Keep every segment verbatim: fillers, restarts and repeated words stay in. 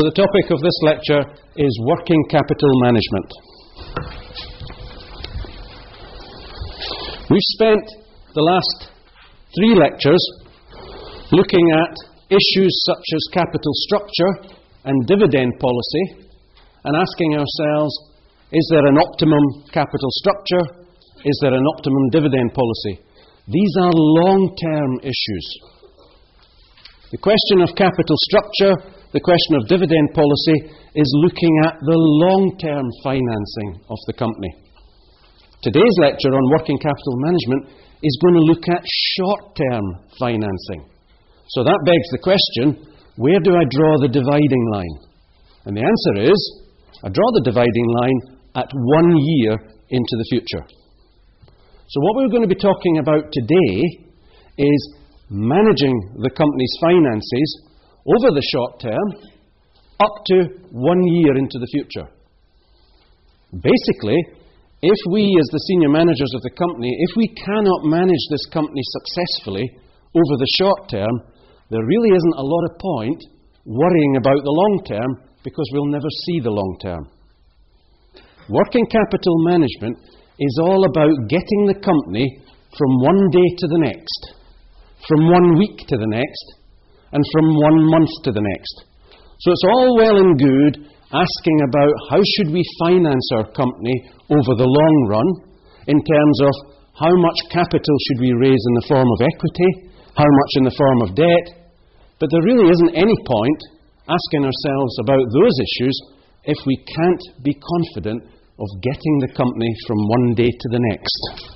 So the topic of this lecture is working capital management. We've spent the last three lectures looking at issues such as capital structure and dividend policy and asking ourselves, is there an optimum capital structure? Is there an optimum dividend policy? These are long-term issues. The question of capital structure, the question of dividend policy, is looking at the long-term financing of the company. Today's lecture on working capital management is going to look at short-term financing. So that begs the question, where do I draw the dividing line? And the answer is, I draw the dividing line at one year into the future. So what we're going to be talking about today is managing the company's finances over the short term up to one year into the future. Basically, if we as the senior managers of the company, if we cannot manage this company successfully over the short term, there really isn't a lot of point worrying about the long term because we'll never see the long term. Working capital management is all about getting the company from one day to the next, from one week to the next, and from one month to the next. So it's all well and good asking about how should we finance our company over the long run in terms of how much capital should we raise in the form of equity, how much in the form of debt, but there really isn't any point asking ourselves about those issues if we can't be confident of getting the company from one day to the next.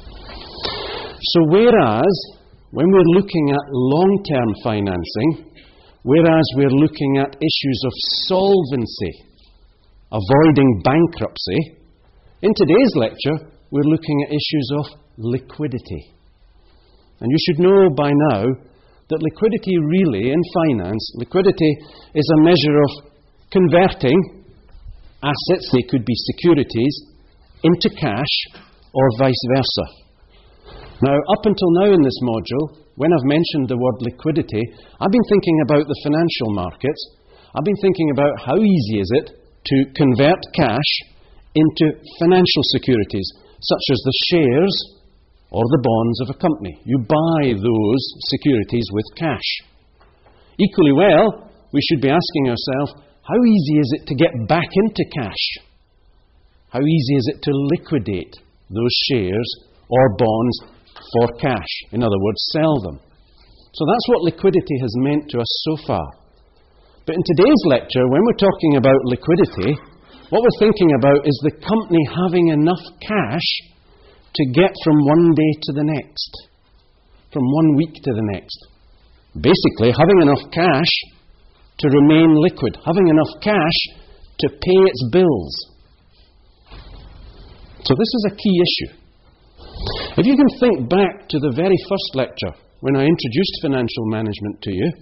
So whereas when we're looking at long-term financing, whereas we're looking at issues of solvency, avoiding bankruptcy, in today's lecture we're looking at issues of liquidity. And you should know by now that liquidity really, in finance, liquidity is a measure of converting assets, they could be securities, into cash or vice versa. Now, up until now in this module, when I've mentioned the word liquidity, I've been thinking about the financial markets. I've been thinking about how easy is it to convert cash into financial securities, such as the shares or the bonds of a company. You buy those securities with cash. Equally well, we should be asking ourselves, how easy is it to get back into cash? How easy is it to liquidate those shares or bonds for cash? In other words, sell them. So that's what liquidity has meant to us so far. But in today's lecture, when we're talking about liquidity, what we're thinking about is the company having enough cash to get from one day to the next, from one week to the next. Basically, having enough cash to remain liquid, having enough cash to pay its bills. So this is a key issue. If you can think back to the very first lecture, when I introduced financial management to you,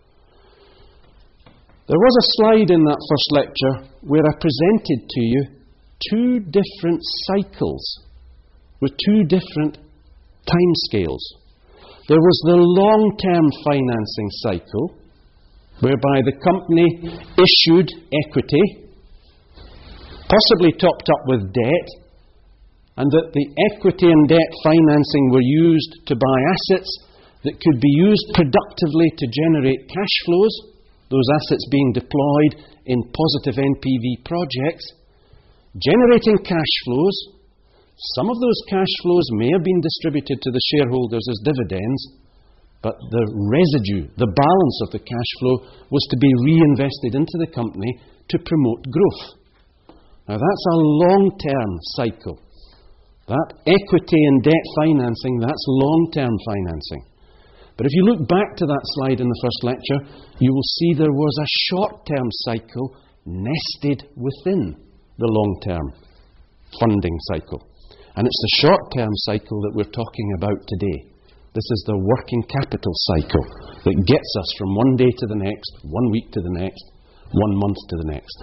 there was a slide in that first lecture where I presented to you two different cycles with two different timescales. There was the long-term financing cycle, whereby the company issued equity, possibly topped up with debt, and that the equity and debt financing were used to buy assets that could be used productively to generate cash flows, those assets being deployed in positive N P V projects, generating cash flows. Some of those cash flows may have been distributed to the shareholders as dividends, but the residue, the balance of the cash flow, was to be reinvested into the company to promote growth. Now that's a long-term cycle. That equity and debt financing, that's long-term financing. But if you look back to that slide in the first lecture, you will see there was a short-term cycle nested within the long-term funding cycle. And it's the short-term cycle that we're talking about today. This is the working capital cycle that gets us from one day to the next, one week to the next, one month to the next.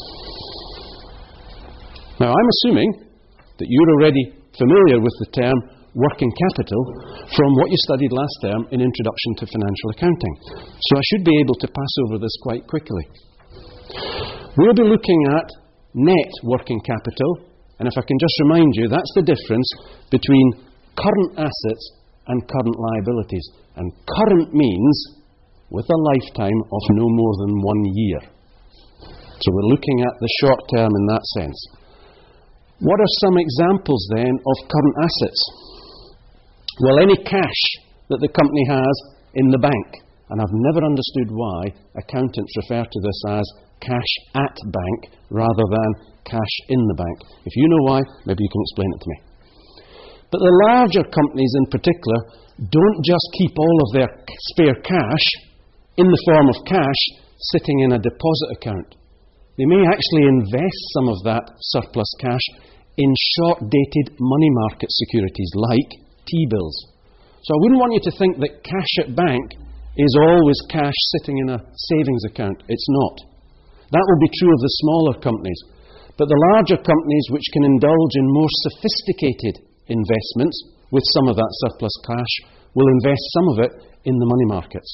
Now, I'm assuming that you're already familiar with the term working capital from what you studied last term in Introduction to Financial Accounting. So I should be able to pass over this quite quickly. We'll be looking at net working capital, and if I can just remind you, that's the difference between current assets and current liabilities. And current means with a lifetime of no more than one year. So we're looking at the short term in that sense. What are some examples then of current assets? Well, any cash that the company has in the bank. And I've never understood why accountants refer to this as cash at bank rather than cash in the bank. If you know why, maybe you can explain it to me. But the larger companies in particular don't just keep all of their spare cash in the form of cash sitting in a deposit account. They may actually invest some of that surplus cash in short-dated money market securities like T-bills. So I wouldn't want you to think that cash at bank is always cash sitting in a savings account. It's not. That will be true of the smaller companies. But the larger companies which can indulge in more sophisticated investments with some of that surplus cash will invest some of it in the money markets.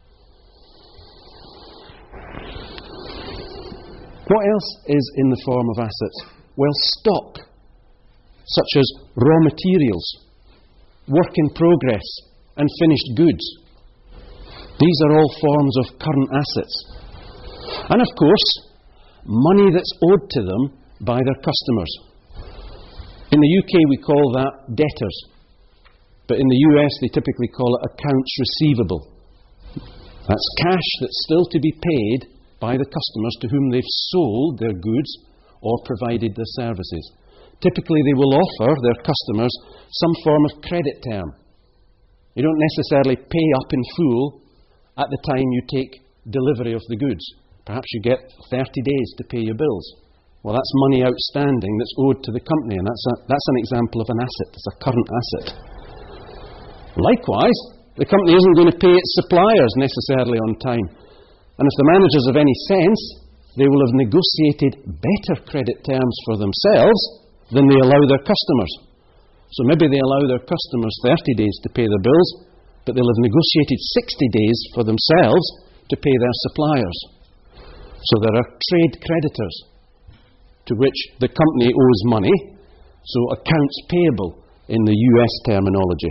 What else is in the form of assets? Well, stock, such as raw materials, work in progress, and finished goods. These are all forms of current assets. And of course, money that's owed to them by their customers. In the U K we call that debtors, but in the U S they typically call it accounts receivable. That's cash that's still to be paid by the customers to whom they've sold their goods or provided their services. Typically they will offer their customers some form of credit term. You don't necessarily pay up in full at the time you take delivery of the goods. Perhaps you get thirty days to pay your bills. Well, that's money outstanding that's owed to the company, and that's, a, that's an example of an asset. It's a current asset. Likewise, the company isn't going to pay its suppliers necessarily on time. And if the managers have any sense, they will have negotiated better credit terms for themselves than they allow their customers. So maybe they allow their customers thirty days to pay their bills, but they'll have negotiated sixty days for themselves to pay their suppliers. So there are trade creditors to which the company owes money, so accounts payable in the U S terminology.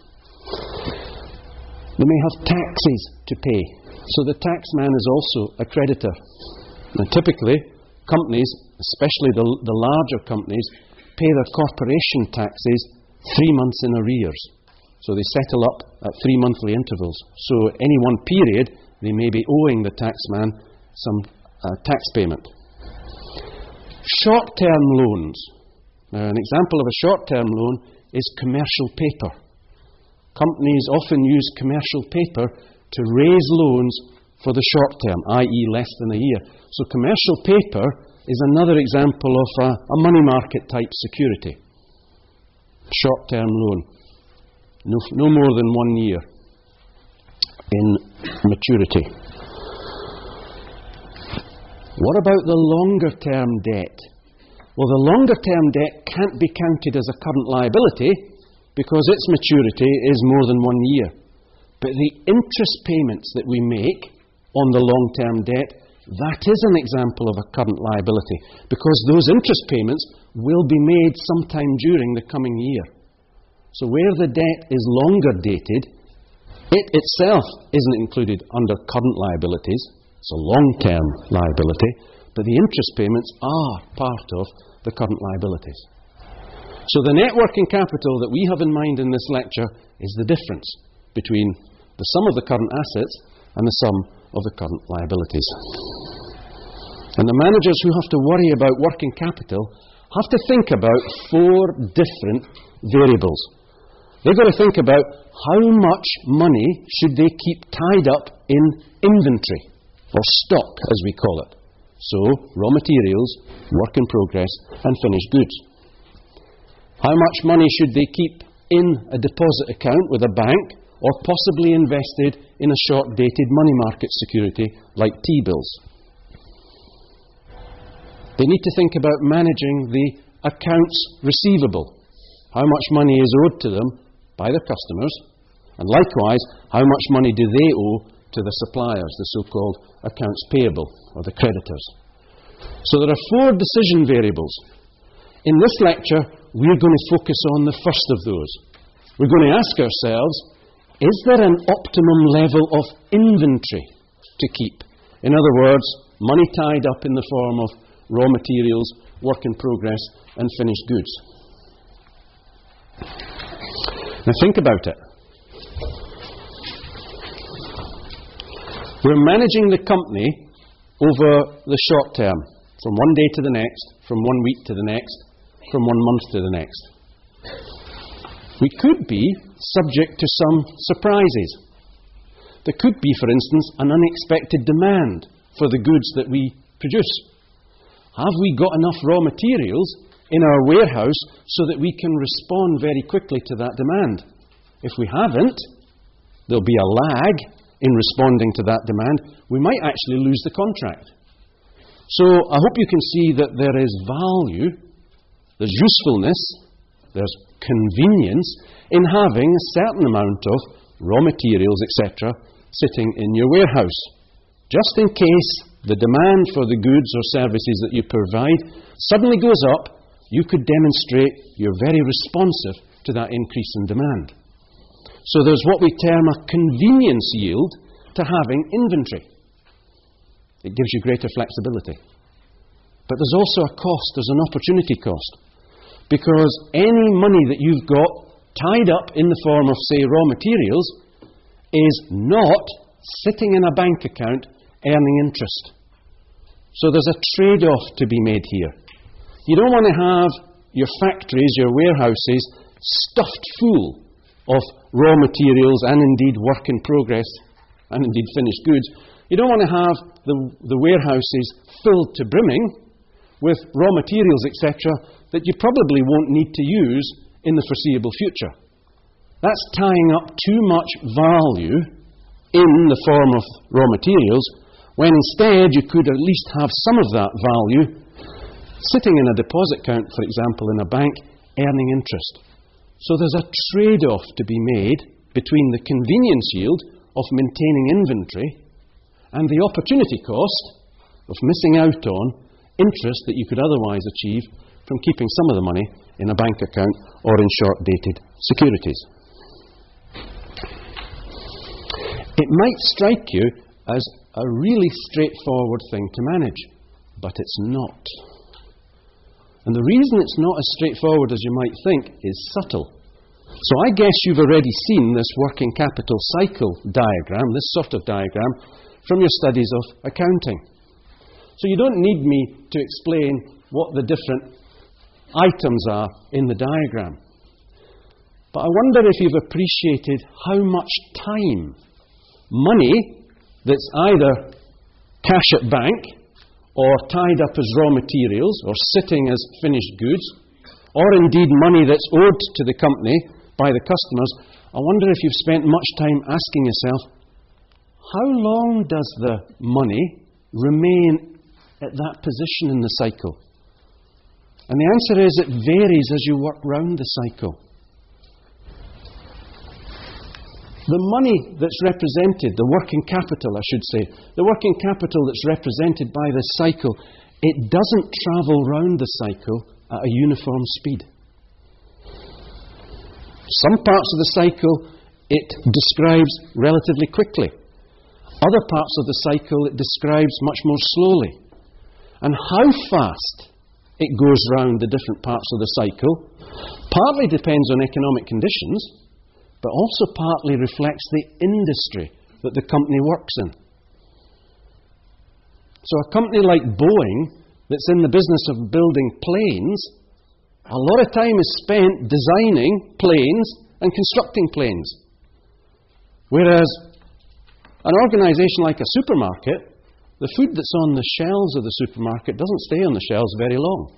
They may have taxes to pay, so the taxman is also a creditor. And typically, companies, especially the, the larger companies, pay their corporation taxes three months in arrears. So they settle up at three monthly intervals. So any one period, they may be owing the taxman some uh, tax payment. Short-term loans. Now, an example of a short-term loan is commercial paper. Companies often use commercial paper to raise loans for the short term, that is less than a year. So commercial paper is another example of a, a money market type security. Short-term loan. No, no more than one year in maturity. What about the longer-term debt? Well, the longer-term debt can't be counted as a current liability because its maturity is more than one year. But the interest payments that we make on the long-term debt, that is an example of a current liability because those interest payments will be made sometime during the coming year. So where the debt is longer dated, it itself isn't included under current liabilities. It's a long-term liability, but the interest payments are part of the current liabilities. So the net working capital that we have in mind in this lecture is the difference between the sum of the current assets and the sum of the current liabilities. And the managers who have to worry about working capital have to think about four different variables. They've got to think about how much money should they keep tied up in inventory, or stock as we call it. So, raw materials, work in progress, and finished goods. How much money should they keep in a deposit account with a bank, or possibly invested in a short-dated money market security like T-bills? They need to think about managing the accounts receivable. How much money is owed to them by their customers, and likewise, how much money do they owe to the suppliers, the so-called accounts payable, or the creditors. So there are four decision variables. In this lecture, we're going to focus on the first of those. We're going to ask ourselves, is there an optimum level of inventory to keep? In other words, money tied up in the form of raw materials, work in progress, and finished goods. Now think about it. We're managing the company over the short term, from one day to the next, from one week to the next, from one month to the next. We could be subject to some surprises. There could be, for instance, an unexpected demand for the goods that we produce. Have we got enough raw materials in our warehouse so that we can respond very quickly to that demand? If we haven't, there'll be a lag in responding to that demand. We might actually lose the contract. So I hope you can see that there is value, there's usefulness, there's convenience in having a certain amount of raw materials, et cetera, sitting in your warehouse. Just in case the demand for the goods or services that you provide suddenly goes up, you could demonstrate you're very responsive to that increase in demand. So there's what we term a convenience yield to having inventory. It gives you greater flexibility. But there's also a cost, there's an opportunity cost. Because any money that you've got tied up in the form of, say, raw materials is not sitting in a bank account earning interest. So there's a trade-off to be made here. You don't want to have your factories, your warehouses, stuffed full of raw materials and indeed work in progress and indeed finished goods. You don't want to have the, the warehouses filled to brimming with raw materials, et cetera, that you probably won't need to use in the foreseeable future. That's tying up too much value in the form of raw materials, when instead you could at least have some of that value sitting in a deposit account, for example, in a bank, earning interest. So there's a trade-off to be made between the convenience yield of maintaining inventory and the opportunity cost of missing out on interest that you could otherwise achieve from keeping some of the money in a bank account or in short-dated securities. It might strike you as a really straightforward thing to manage, but it's not. And the reason it's not as straightforward as you might think is subtle. So I guess you've already seen this working capital cycle diagram, this sort of diagram, from your studies of accounting. So you don't need me to explain what the different items are in the diagram. But I wonder if you've appreciated how much time, money that's either cash at bank or tied up as raw materials or sitting as finished goods, or indeed money that's owed to the company by the customers, I wonder if you've spent much time asking yourself, how long does the money remain at that position in the cycle? And the answer is it varies as you work round the cycle. The money that's represented, the working capital, I should say, the working capital that's represented by this cycle, it doesn't travel round the cycle at a uniform speed. Some parts of the cycle it describes relatively quickly. Other parts of the cycle it describes much more slowly. And how fast it goes round the different parts of the cycle partly depends on economic conditions, but also partly reflects the industry that the company works in. So a company like Boeing, that's in the business of building planes, a lot of time is spent designing planes and constructing planes. Whereas an organisation like a supermarket, the food that's on the shelves of the supermarket doesn't stay on the shelves very long.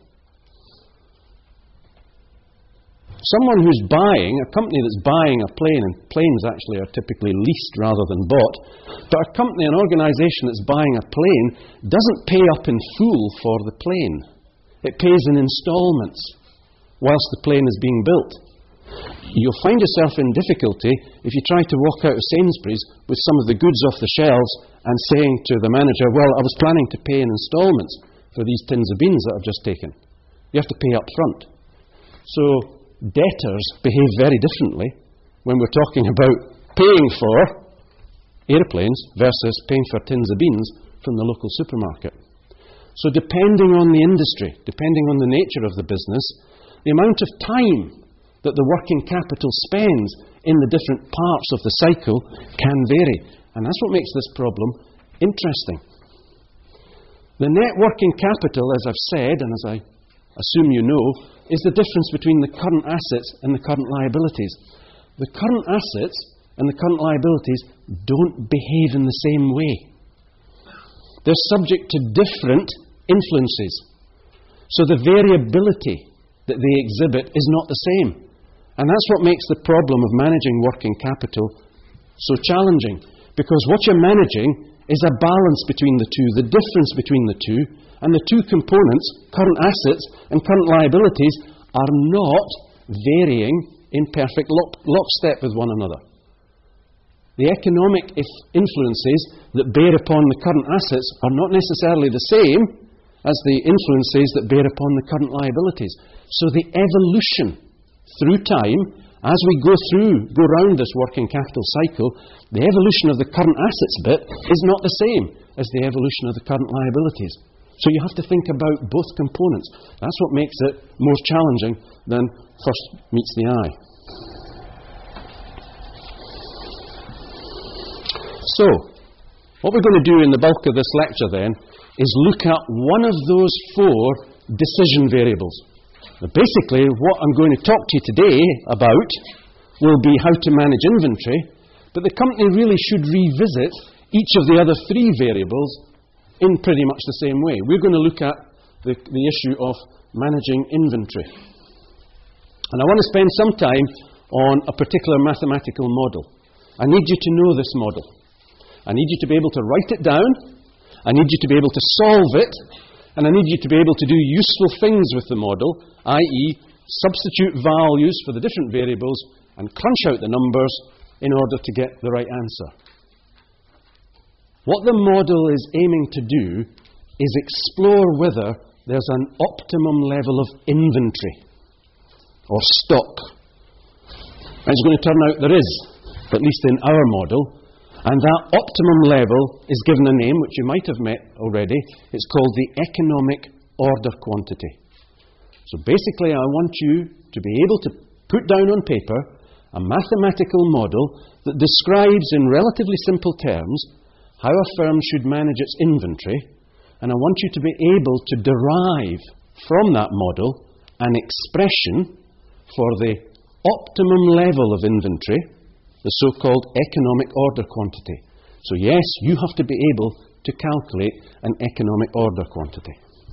Someone who's buying, a company that's buying a plane, and planes actually are typically leased rather than bought, but a company, an organisation that's buying a plane doesn't pay up in full for the plane. It pays in instalments whilst the plane is being built. You'll find yourself in difficulty if you try to walk out of Sainsbury's with some of the goods off the shelves and saying to the manager, well, I was planning to pay in instalments for these tins of beans that I've just taken. You have to pay up front. So debtors behave very differently when we're talking about paying for airplanes versus paying for tins of beans from the local supermarket. So depending on the industry, depending on the nature of the business, the amount of time that the working capital spends in the different parts of the cycle can vary. And that's what makes this problem interesting. The net working capital, as I've said, and as I assume you know, is the difference between the current assets and the current liabilities. The current assets and the current liabilities don't behave in the same way. They're subject to different influences. So the variability that they exhibit is not the same. And that's what makes the problem of managing working capital so challenging. Because what you're managing is a balance between the two, the difference between the two, and the two components, current assets and current liabilities, are not varying in perfect lock- lockstep with one another. The economic influences that bear upon the current assets are not necessarily the same as the influences that bear upon the current liabilities. So the evolution through time, as we go through, go round this working capital cycle, the evolution of the current assets bit is not the same as the evolution of the current liabilities. So you have to think about both components. That's what makes it more challenging than first meets the eye. So, what we're going to do in the bulk of this lecture then is look at one of those four decision variables. Now, basically, what I'm going to talk to you today about will be how to manage inventory, but the company really should revisit each of the other three variables in pretty much the same way. We're going to look at the, the issue of managing inventory. And I want to spend some time on a particular mathematical model. I need you to know this model. I need you to be able to write it down. I need you to be able to solve it. And I need you to be able to do useful things with the model, that is substitute values for the different variables and crunch out the numbers in order to get the right answer. What the model is aiming to do is explore whether there's an optimum level of inventory or stock. And it's going to turn out there is, at least in our model. And that optimum level is given a name, which you might have met already. It's called the economic order quantity. So basically, I want you to be able to put down on paper a mathematical model that describes in relatively simple terms how a firm should manage its inventory, and I want you to be able to derive from that model an expression for the optimum level of inventory, the so-called economic order quantity. So yes, you have to be able to calculate an economic order quantity.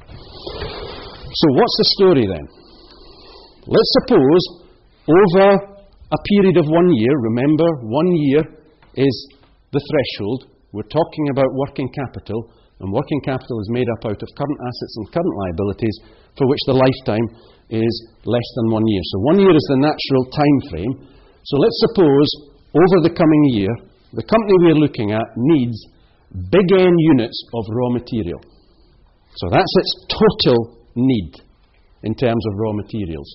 So what's the story then? Let's suppose over a period of one year, remember one year is the threshold, we're talking about working capital, and working capital is made up out of current assets and current liabilities for which the lifetime is less than one year. So one year is the natural time frame. So let's suppose over the coming year, the company we're looking at needs big N units of raw material. So that's its total need in terms of raw materials.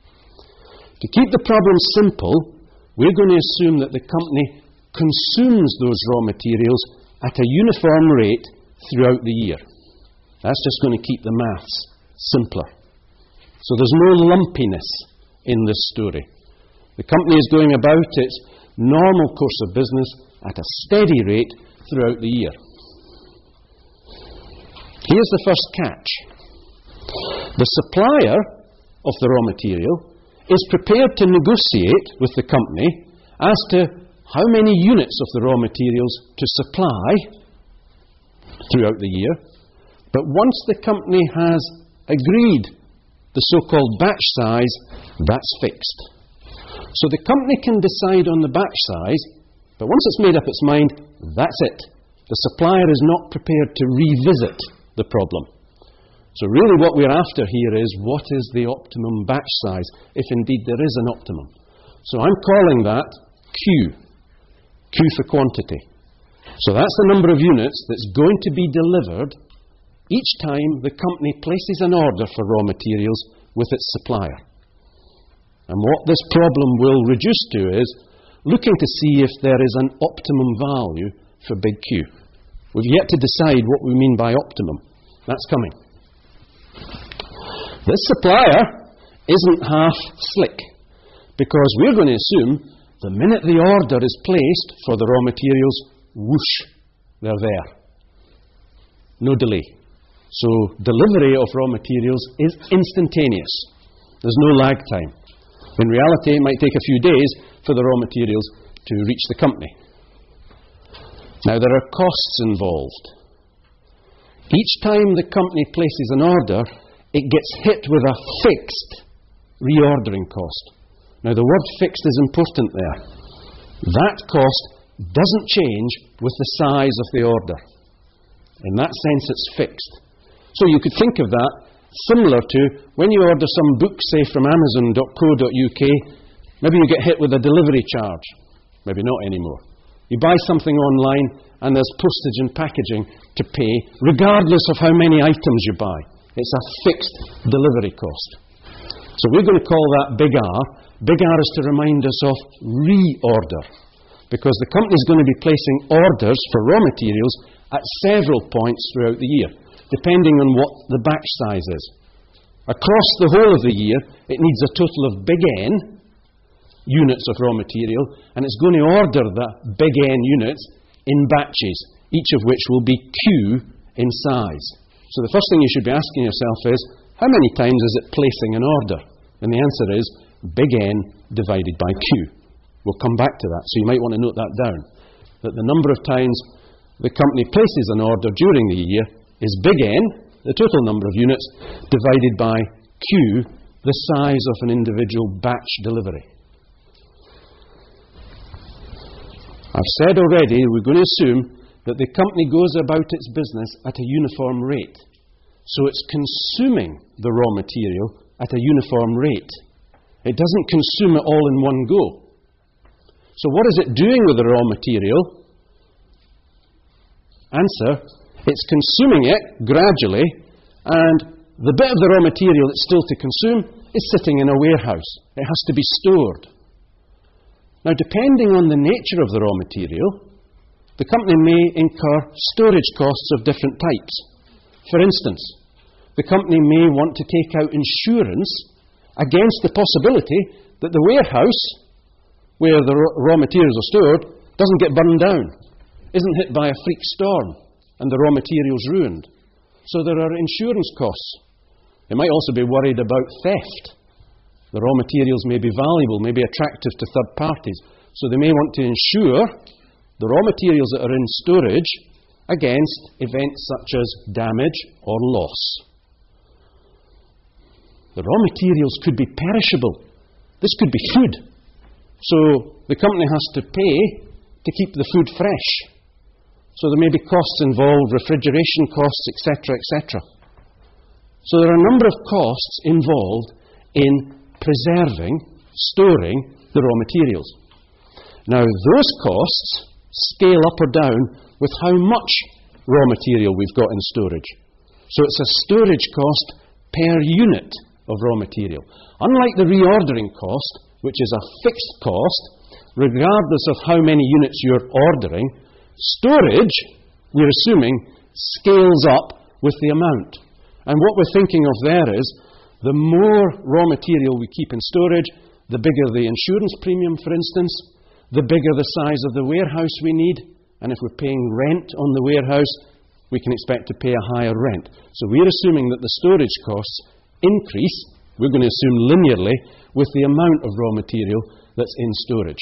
To keep the problem simple, we're going to assume that the company consumes those raw materials at a uniform rate throughout the year. That's just going to keep the maths simpler. So there's no lumpiness in this story. The company is going about its normal course of business at a steady rate throughout the year. Here's the first catch. The supplier of the raw material is prepared to negotiate with the company as to how many units of the raw materials to supply throughout the year. But once the company has agreed the so-called batch size, that's fixed. So the company can decide on the batch size, but once it's made up its mind, that's it. The supplier is not prepared to revisit the problem. So really what we're after here is, what is the optimum batch size, if indeed there is an optimum. So I'm calling that Q. Q for quantity. So that's the number of units that's going to be delivered each time the company places an order for raw materials with its supplier. And what this problem will reduce to is looking to see if there is an optimum value for Big Q. We've yet to decide what we mean by optimum. That's coming. This supplier isn't half slick, because we're going to assume the minute the order is placed for the raw materials, whoosh, they're there. No delay. So delivery of raw materials is instantaneous. There's no lag time. In reality, it might take a few days for the raw materials to reach the company. Now, there are costs involved. Each time the company places an order, it gets hit with a fixed reordering cost. Now, the word fixed is important there. That cost doesn't change with the size of the order. In that sense, it's fixed. So you could think of that similar to when you order some book, say, from amazon dot co dot U K, maybe you get hit with a delivery charge. Maybe not anymore. You buy something online and there's postage and packaging to pay, regardless of how many items you buy. It's a fixed delivery cost. So we're going to call that Big R. Big R is to remind us of reorder, because the company is going to be placing orders for raw materials at several points throughout the year, depending on what the batch size is. Across the whole of the year, it needs a total of Big N units of raw material, and it's going to order the Big N units in batches, each of which will be Q in size. So the first thing you should be asking yourself is, how many times is it placing an order? And the answer is Big N divided by Q. We'll come back to that, so you might want to note that down, that the number of times the company places an order during the year is Big N, the total number of units, divided by Q, the size of an individual batch delivery. I've said already we're going to assume that the company goes about its business at a uniform rate. So it's consuming the raw material at a uniform rate. It doesn't consume it all in one go. So what is it doing with the raw material? Answer, it's consuming it gradually, and the bit of the raw material that's still to consume is sitting in a warehouse. It has to be stored. Now, depending on the nature of the raw material, the company may incur storage costs of different types. For instance, the company may want to take out insurance against the possibility that the warehouse where the raw materials are stored doesn't get burned down, isn't hit by a freak storm, and the raw materials ruined. So there are insurance costs. They might also be worried about theft. The raw materials may be valuable, may be attractive to third parties. So they may want to insure the raw materials that are in storage against events such as damage or loss. The raw materials could be perishable. This could be food. So the company has to pay to keep the food fresh. So there may be costs involved, refrigeration costs, et cetera, et cetera. So there are a number of costs involved in preserving, storing the raw materials. Now, those costs scale up or down with how much raw material we've got in storage. So it's a storage cost per unit of raw material. Unlike the reordering cost, which is a fixed cost, regardless of how many units you're ordering, storage, we're assuming, scales up with the amount. And what we're thinking of there is, the more raw material we keep in storage, the bigger the insurance premium, for instance, the bigger the size of the warehouse we need, and if we're paying rent on the warehouse, we can expect to pay a higher rent. So we're assuming that the storage costs increase, we're going to assume linearly, with the amount of raw material that's in storage.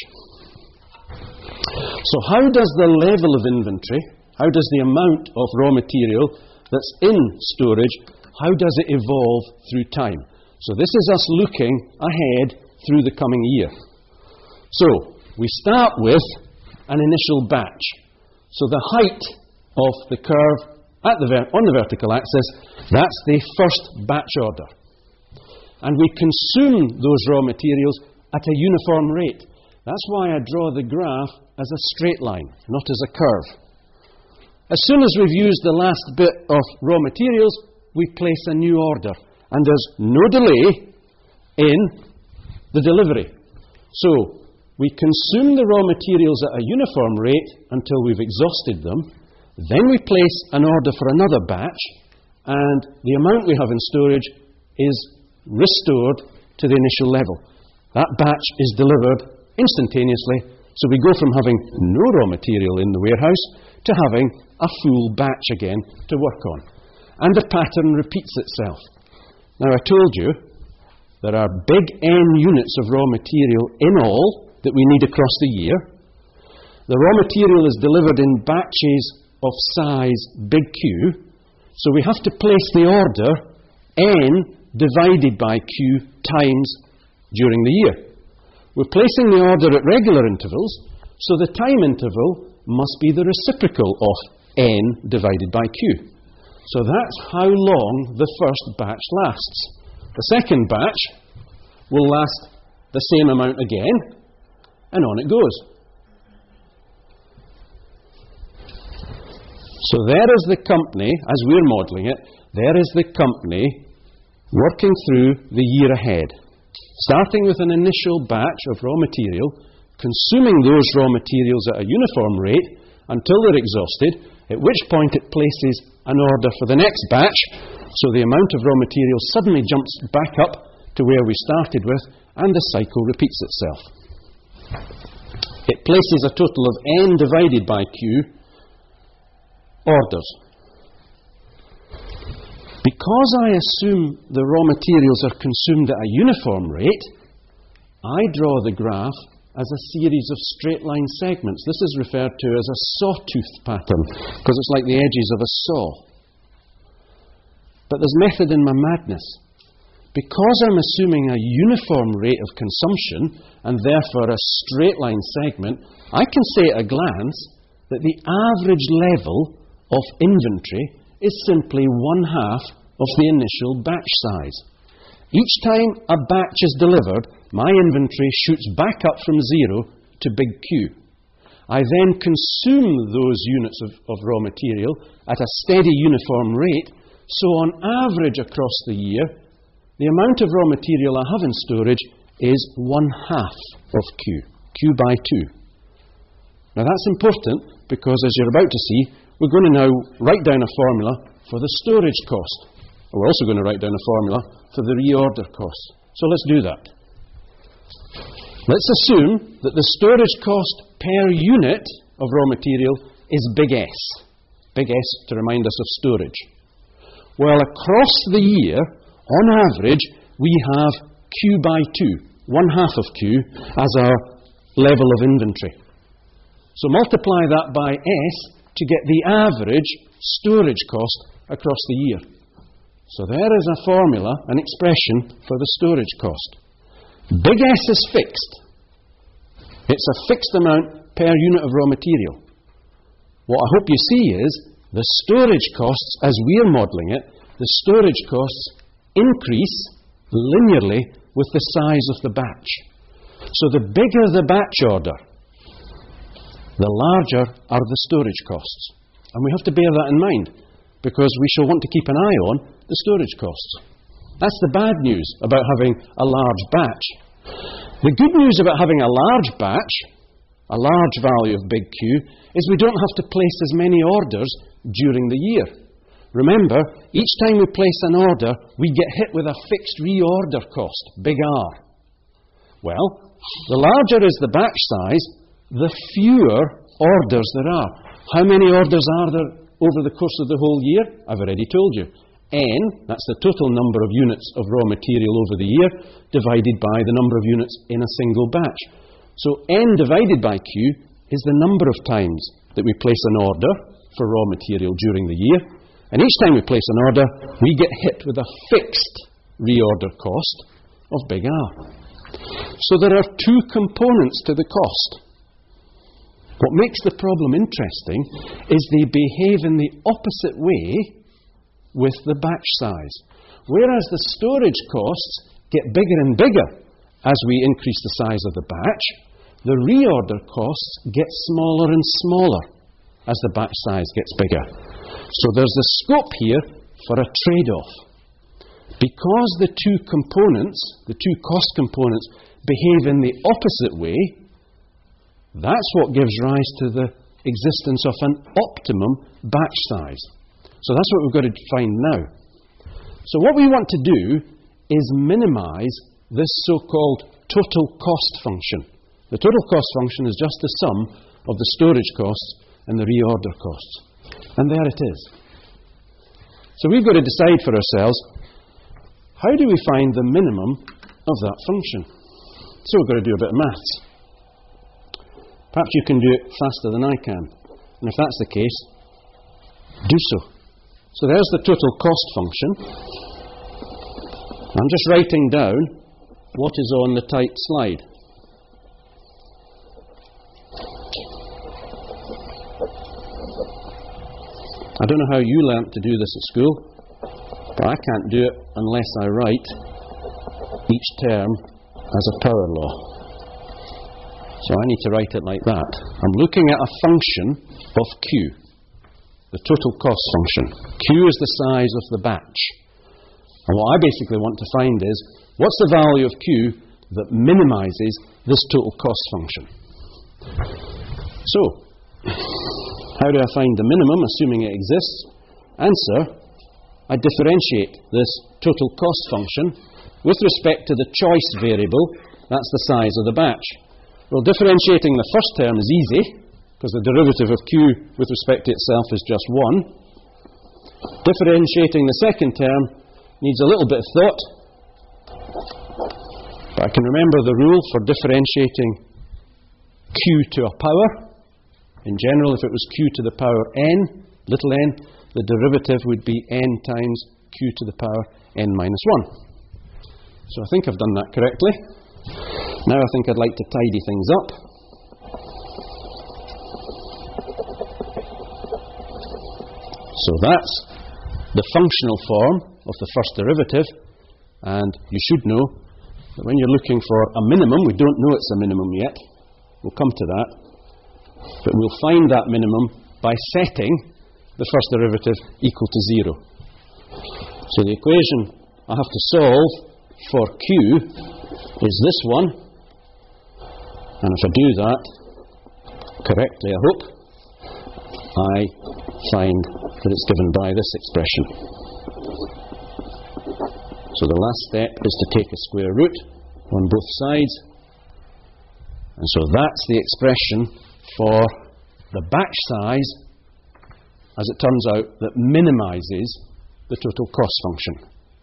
So how does the level of inventory, how does the amount of raw material that's in storage, how does it evolve through time? So this is us looking ahead through the coming year. So we start with an initial batch. So the height of the curve at the ver- on the vertical axis, that's the first batch order. And we consume those raw materials at a uniform rate. That's why I draw the graph as a straight line, not as a curve. As soon as we've used the last bit of raw materials, we place a new order. And there's no delay in the delivery. So, we consume the raw materials at a uniform rate until we've exhausted them. Then we place an order for another batch, and the amount we have in storage is restored to the initial level. That batch is delivered instantaneously, so we go from having no raw material in the warehouse to having a full batch again to work on. And the pattern repeats itself. Now, I told you there are big N units of raw material in all that we need across the year. The raw material is delivered in batches of size big Q, so we have to place the order N divided by Q times during the year. We're placing the order at regular intervals, so the time interval must be the reciprocal of N divided by Q. So that's how long the first batch lasts. The second batch will last the same amount again, and on it goes. So there is the company, as we're modelling it, there is the company working through the year ahead, starting with an initial batch of raw material, consuming those raw materials at a uniform rate until they're exhausted, at which point it places an order for the next batch, so the amount of raw material suddenly jumps back up to where we started with, and the cycle repeats itself. It places a total of N divided by Q orders. Because I assume the raw materials are consumed at a uniform rate, I draw the graph as a series of straight line segments. This is referred to as a sawtooth pattern, because it's like the edges of a saw. But there's method in my madness. Because I'm assuming a uniform rate of consumption, and therefore a straight line segment, I can say at a glance that the average level of inventory is simply one half of the initial batch size. Each time a batch is delivered, my inventory shoots back up from zero to big Q. I then consume those units of, of raw material at a steady uniform rate, so on average across the year, the amount of raw material I have in storage is one half of Q, Q by two. Now that's important because, as you're about to see, we're going to now write down a formula for the storage cost. We're also going to write down a formula for the reorder cost. So let's do that. Let's assume that the storage cost per unit of raw material is big S. Big S to remind us of storage. Well, across the year, on average, we have Q by two, one half of Q, as our level of inventory. So multiply that by S to get the average storage cost across the year. So there is a formula, an expression for the storage cost. Big S is fixed. It's a fixed amount per unit of raw material. What I hope you see is the storage costs, as we're modelling it, the storage costs increase linearly with the size of the batch. So the bigger the batch order, the larger are the storage costs. And we have to bear that in mind, because we shall want to keep an eye on the storage costs. That's the bad news about having a large batch. The good news about having a large batch, a large value of big Q, is we don't have to place as many orders during the year. Remember, each time we place an order, we get hit with a fixed reorder cost, big R. Well, the larger is the batch size, the fewer orders there are. How many orders are there over the course of the whole year? I've already told you. N, that's the total number of units of raw material over the year, divided by the number of units in a single batch. So N divided by Q is the number of times that we place an order for raw material during the year. And each time we place an order, we get hit with a fixed reorder cost of big R. So there are two components to the cost. What makes the problem interesting is they behave in the opposite way with the batch size. Whereas the storage costs get bigger and bigger as we increase the size of the batch, the reorder costs get smaller and smaller. as the batch size gets bigger. So there's the scope here for a trade-off. Because the two components, the two cost components, behave in the opposite way, that's what gives rise to the existence of an optimum batch size. So that's what we've got to find now. So what we want to do is minimize this so-called total cost function. The total cost function is just the sum of the storage costs and the reorder costs. And there it is. So we've got to decide for ourselves, how do we find the minimum of that function? So we've got to do a bit of maths. Perhaps you can do it faster than I can. And if that's the case, do so. So there's the total cost function. I'm just writing down what is on the type slide. I don't know how you learnt to do this at school, but I can't do it unless I write each term as a power law. So I need to write it like that. I'm looking at a function of Q, the total cost function. Q is the size of the batch. And what I basically want to find is, what's the value of Q that minimizes this total cost function? So, how do I find the minimum, assuming it exists? Answer, I differentiate this total cost function with respect to the choice variable, that's the size of the batch. Well, differentiating the first term is easy, because the derivative of Q with respect to itself is just one. Differentiating the second term needs a little bit of thought, but I can remember the rule for differentiating Q to a power. In general, if it was Q to the power n, little n, the derivative would be n times Q to the power n minus one. So I think I've done that correctly. Now I think I'd like to tidy things up. So that's the functional form of the first derivative, and you should know that when you're looking for a minimum, we don't know it's a minimum yet, we'll come to that, but we'll find that minimum by setting the first derivative equal to zero. So the equation I have to solve for Q is this one, and if I do that correctly, I hope, I find that it's given by this expression. So the last step is to take a square root on both sides, and so that's the expression for the batch size, as it turns out, that minimizes the total cost function.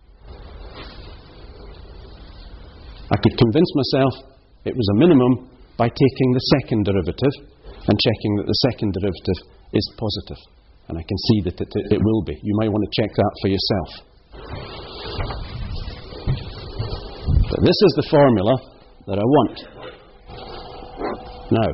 I could convince myself it was a minimum by taking the second derivative and checking that the second derivative is positive. And I can see that it, it, it will be. You might want to check that for yourself. But this is the formula that I want. Now,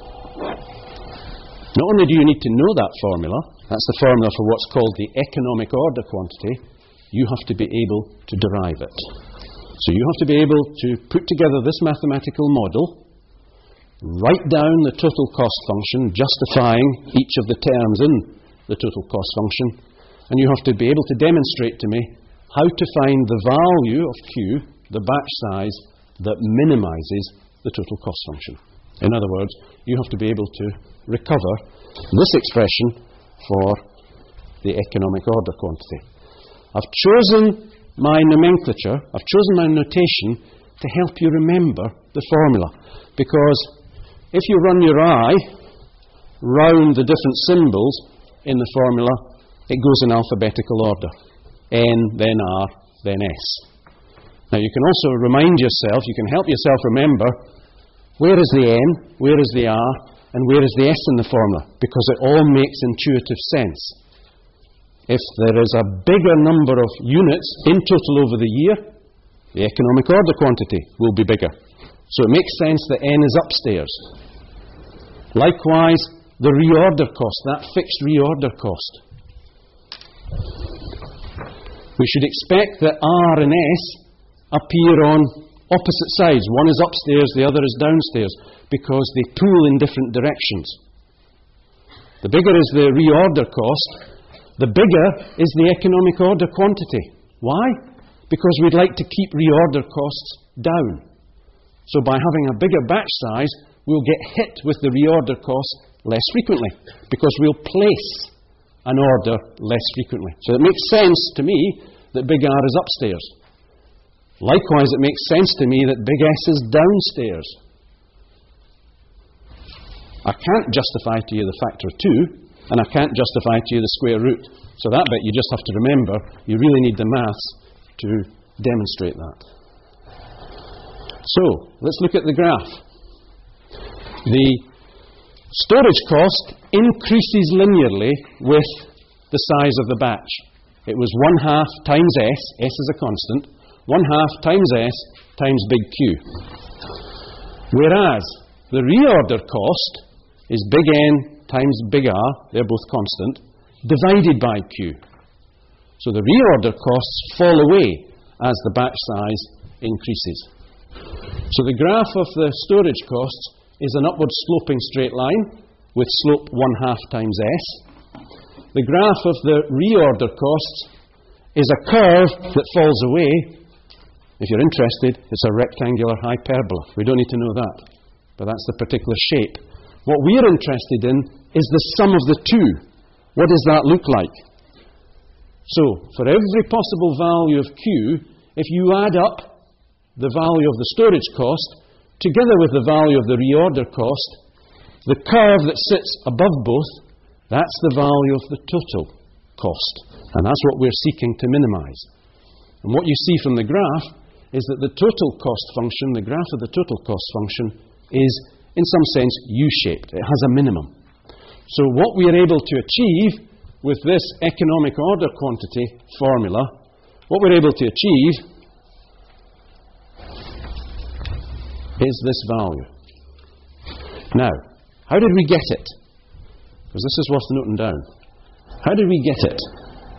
not only do you need to know that formula, that's the formula for what's called the economic order quantity, you have to be able to derive it. So you have to be able to put together this mathematical model, write down the total cost function, justifying each of the terms in the total cost function, and you have to be able to demonstrate to me how to find the value of Q, the batch size, that minimizes the total cost function. In other words, you have to be able to recover this expression for the economic order quantity. I've chosen my nomenclature, I've chosen my notation to help you remember the formula, because if you run your eye round the different symbols in the formula, it goes in alphabetical order. N, then R, then S. Now you can also remind yourself, you can help yourself remember, where is the N, where is the R, and where is the S in the formula, because it all makes intuitive sense. If there is a bigger number of units in total over the year, the economic order quantity will be bigger. So it makes sense that N is upstairs. Likewise, the reorder cost, that fixed reorder cost. We should expect that R and S appear on opposite sides. One is upstairs, the other is downstairs, because they pull in different directions. The bigger is the reorder cost, the bigger is the economic order quantity. Why? Because we'd like to keep reorder costs down. So by having a bigger batch size, we'll get hit with the reorder cost less frequently, because we'll place an order less frequently. So it makes sense to me that big R is upstairs. Likewise, it makes sense to me that big S is downstairs. I can't justify to you the factor of two, and I can't justify to you the square root. So that bit you just have to remember. You really need the maths to demonstrate that. So, let's look at the graph. The storage cost increases linearly with the size of the batch. It was one half times S, S is a constant, one half times S times big Q. Whereas the reorder cost is big N times big R, they're both constant, divided by Q. So the reorder costs fall away as the batch size increases. So the graph of the storage costs is an upward sloping straight line with slope one half times S. The graph of the reorder costs is a curve that falls away. If you're interested, it's a rectangular hyperbola. We don't need to know that, but that's the particular shape. What we're interested in is the sum of the two. What does that look like? So, for every possible value of Q, if you add up the value of the storage cost together with the value of the reorder cost, the curve that sits above both, that's the value of the total cost. And that's what we're seeking to minimize. And what you see from the graph is that the total cost function, the graph of the total cost function, is in some sense U-shaped. It has a minimum. So what we are able to achieve with this economic order quantity formula, what we're able to achieve is this value. Now, how did we get it? Because this is worth noting down. How did we get it?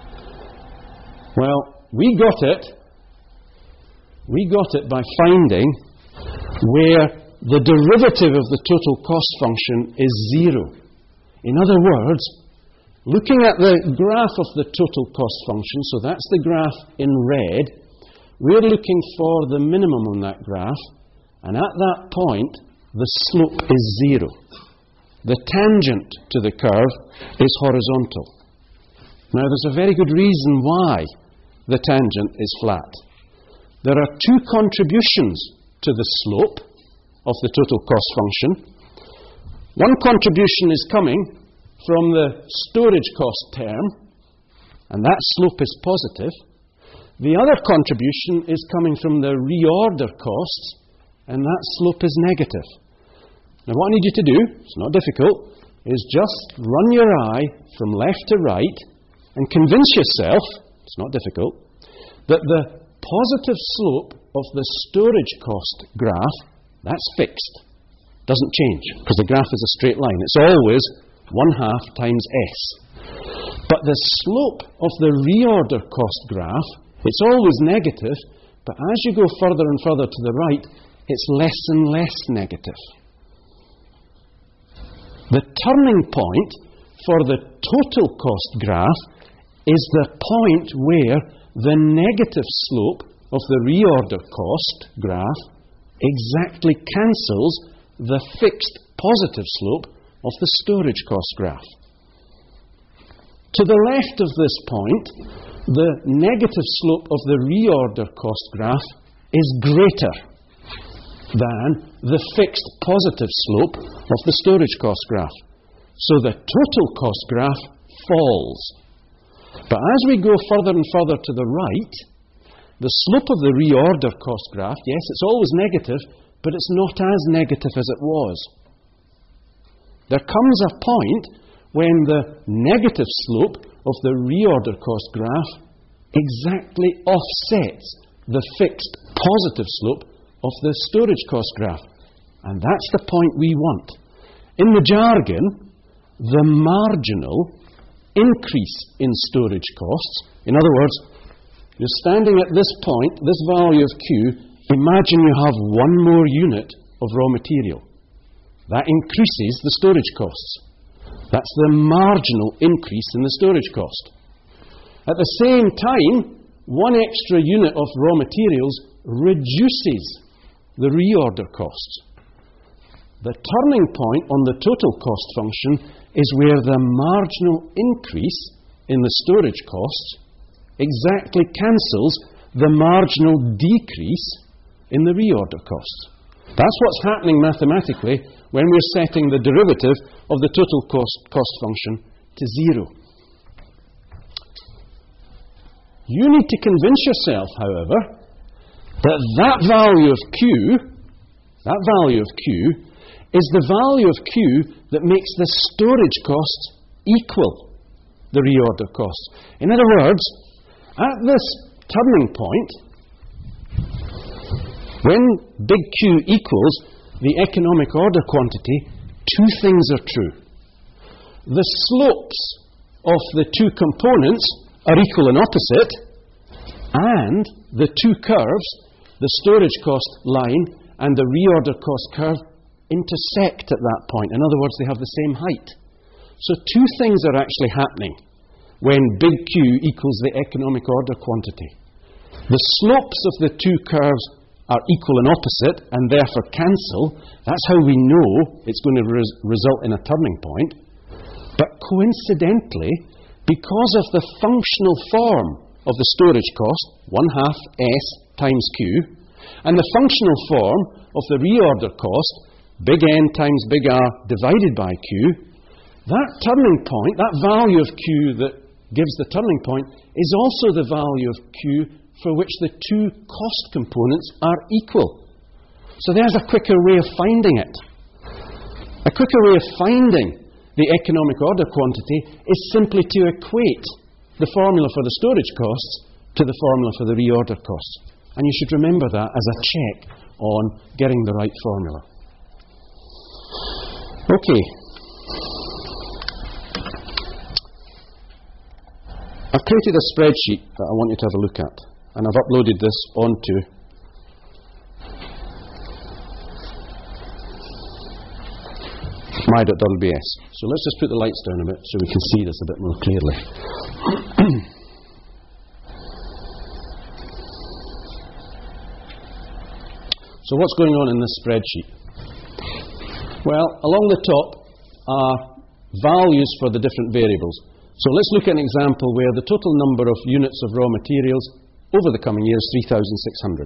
Well, we got it we got it by finding where the derivative of the total cost function is zero. In other words, looking at the graph of the total cost function, so that's the graph in red, we're looking for the minimum on that graph, and at that point, the slope is zero. The tangent to the curve is horizontal. Now, there's a very good reason why the tangent is flat. There are two contributions to the slope of the total cost function. One contribution is coming from the storage cost term, and that slope is positive. The other contribution is coming from the reorder costs, and that slope is negative. Now, what I need you to do, it's not difficult, is just run your eye from left to right and convince yourself, it's not difficult, that the positive slope of the storage cost graph, that's fixed. Doesn't change, because the graph is a straight line. It's always one half times S. But the slope of the reorder cost graph, it's always negative, but as you go further and further to the right, it's less and less negative. The turning point for the total cost graph is the point where the negative slope of the reorder cost graph exactly cancels the fixed positive slope of the storage cost graph. To the left of this point, the negative slope of the reorder cost graph is greater than the fixed positive slope of the storage cost graph. So the total cost graph falls. But as we go further and further to the right, the slope of the reorder cost graph, yes, it's always negative, but it's not as negative as it was. There comes a point when the negative slope of the reorder cost graph exactly offsets the fixed positive slope of the storage cost graph. And that's the point we want. In the jargon, the marginal increase in storage costs, in other words, you're standing at this point, this value of Q, imagine you have one more unit of raw material. That increases the storage costs. That's the marginal increase in the storage cost. At the same time, one extra unit of raw materials reduces the reorder costs. The turning point on the total cost function is where the marginal increase in the storage costs exactly cancels the marginal decrease in the reorder costs. That's what's happening mathematically when we're setting the derivative of the total cost, cost function to zero. You need to convince yourself, however, that that value of Q, that value of Q, is the value of Q that makes the storage costs equal the reorder costs. In other words, at this turning point, when big Q equals the economic order quantity, two things are true. The slopes of the two components are equal and opposite, and the two curves, the storage cost line and the reorder cost curve, intersect at that point. In other words, they have the same height. So two things are actually happening when big Q equals the economic order quantity. The slopes of the two curves are equal and opposite, and therefore cancel. That's how we know it's going to res- result in a turning point. But coincidentally, because of the functional form of the storage cost, one half S times Q, and the functional form of the reorder cost, big N times big R divided by Q, that turning point, that value of Q that gives the turning point, is also the value of Q for which the two cost components are equal. So there's a quicker way of finding it. A quicker way of finding the economic order quantity is simply to equate the formula for the storage costs to the formula for the reorder costs. And you should remember that as a check on getting the right formula. Okay. I've created a spreadsheet that I want you to have a look at. And I've uploaded this onto my dot W B S. So let's just put the lights down a bit so we can see this a bit more clearly. So what's going on in this spreadsheet? Well, along the top are values for the different variables. So let's look at an example where the total number of units of raw materials over the coming year is three thousand six hundred.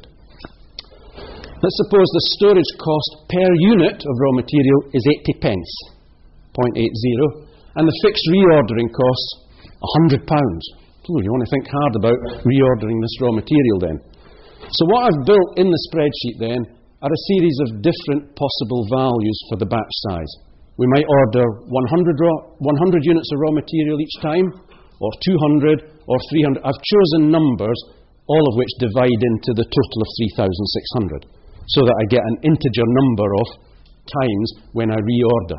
Let's suppose the storage cost per unit of raw material is eighty pence, zero point eight zero, and the fixed reordering costs one hundred pounds. Ooh, you want to think hard about reordering this raw material then. So what I've built in the spreadsheet then are a series of different possible values for the batch size. We might order one hundred, raw, one hundred units of raw material each time, or two hundred, or three hundred. I've chosen numbers, all of which divide into the total of three thousand six hundred, so that I get an integer number of times when I reorder.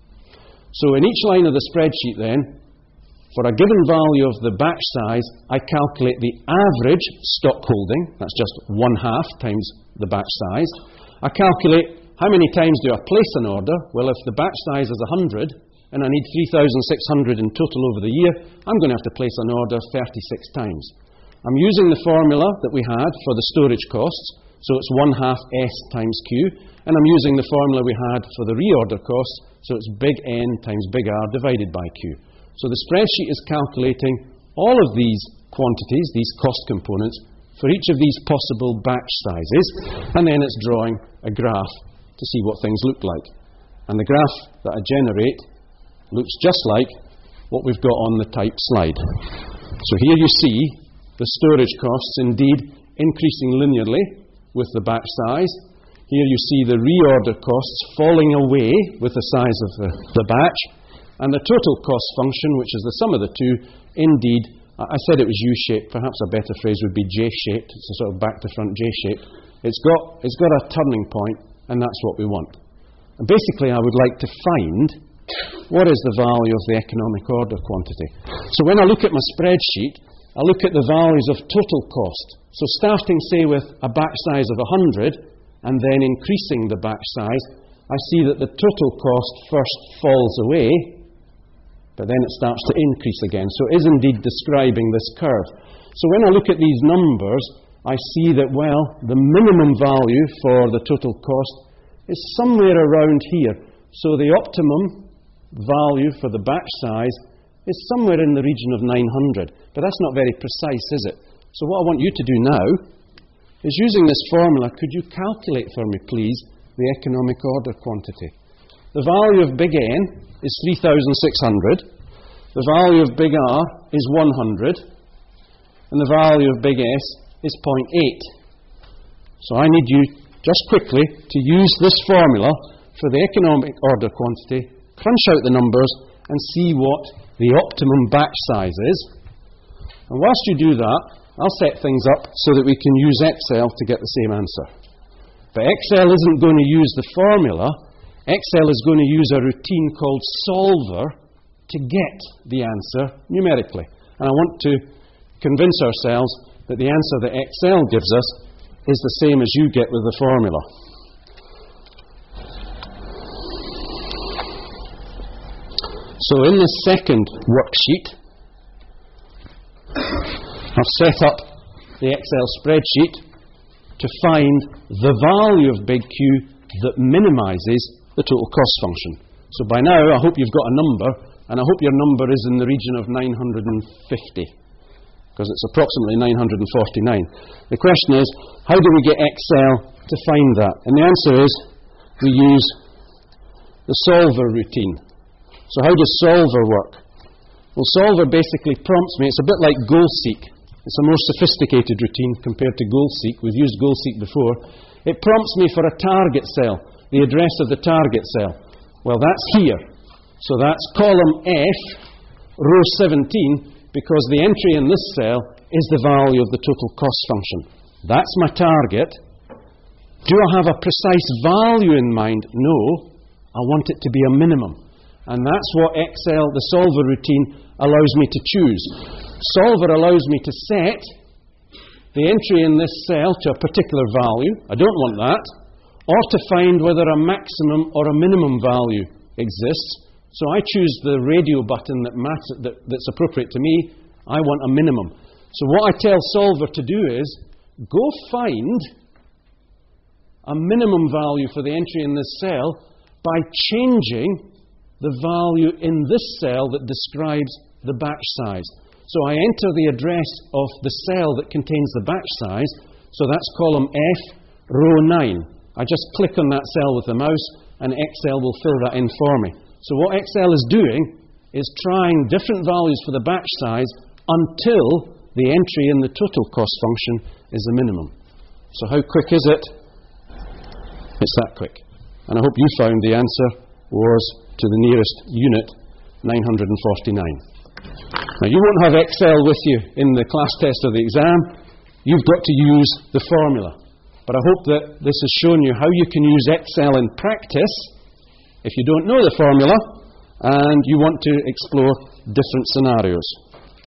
So in each line of the spreadsheet then, for a given value of the batch size, I calculate the average stock holding, that's just one half times the batch size. I calculate how many times do I place an order. Well, if the batch size is one hundred, and I need three thousand six hundred in total over the year, I'm going to have to place an order thirty-six times. I'm using the formula that we had for the storage costs, so it's one half S times Q, and I'm using the formula we had for the reorder costs, so it's big N times big R divided by Q. So the spreadsheet is calculating all of these quantities, these cost components, for each of these possible batch sizes, and then it's drawing a graph to see what things look like. And the graph that I generate looks just like what we've got on the type slide. So here you see the storage costs indeed increasing linearly with the batch size. Here you see the reorder costs falling away with the size of the, the batch. And the total cost function, which is the sum of the two, indeed, I said it was U-shaped, perhaps a better phrase would be J-shaped. It's a sort of back-to-front J-shape. It's got, it's got a turning point, and that's what we want. And basically, I would like to find what is the value of the economic order quantity. So when I look at my spreadsheet, I look at the values of total cost. So starting, say, with a batch size of one hundred, and then increasing the batch size, I see that the total cost first falls away, but then it starts to increase again. So it is indeed describing this curve. So when I look at these numbers, I see that, well, the minimum value for the total cost is somewhere around here. So the optimum value for the batch size is somewhere in the region of nine hundred. But that's not very precise, is it? So what I want you to do now is, using this formula, could you calculate for me, please, the economic order quantity? The value of big N is three thousand six hundred. The value of big R is one hundred. And the value of big S is zero point eight. So I need you, just quickly, to use this formula for the economic order quantity, crunch out the numbers, and see what the optimum batch size is. And whilst you do that, I'll set things up so that we can use Excel to get the same answer. But Excel isn't going to use the formula. Excel is going to use a routine called solver to get the answer numerically. And I want to convince ourselves that the answer that Excel gives us is the same as you get with the formula. So in the second worksheet, I've set up the Excel spreadsheet to find the value of big Q that minimises the total cost function. So by now, I hope you've got a number, and I hope your number is in the region of nine hundred fifty, because it's approximately nine hundred forty-nine. The question is, how do we get Excel to find that? And the answer is, we use the solver routine. So how does solver work? Well, solver basically prompts me. It's a bit like goal-seek. It's a more sophisticated routine compared to goal-seek. We've used goal-seek before. It prompts me for a target cell, the address of the target cell. Well, that's here. So that's column F, row seventeen, because the entry in this cell is the value of the total cost function. That's my target. Do I have a precise value in mind? No. I want it to be a minimum. And that's what Excel, the solver routine, allows me to choose. Solver allows me to set the entry in this cell to a particular value. I don't want that. Or to find whether a maximum or a minimum value exists. So I choose the radio button that matter, that, that's appropriate to me. I want a minimum. So what I tell solver to do is, go find a minimum value for the entry in this cell by changing the value in this cell that describes the batch size. So I enter the address of the cell that contains the batch size. So that's column F, row nine. I just click on that cell with the mouse, and Excel will fill that in for me. So what Excel is doing is trying different values for the batch size until the entry in the total cost function is the minimum. So how quick is it? It's that quick. And I hope you found the answer was to the nearest unit, nine hundred forty-nine. Now, you won't have Excel with you in the class test or the exam. You've got to use the formula. But I hope that this has shown you how you can use Excel in practice if you don't know the formula and you want to explore different scenarios.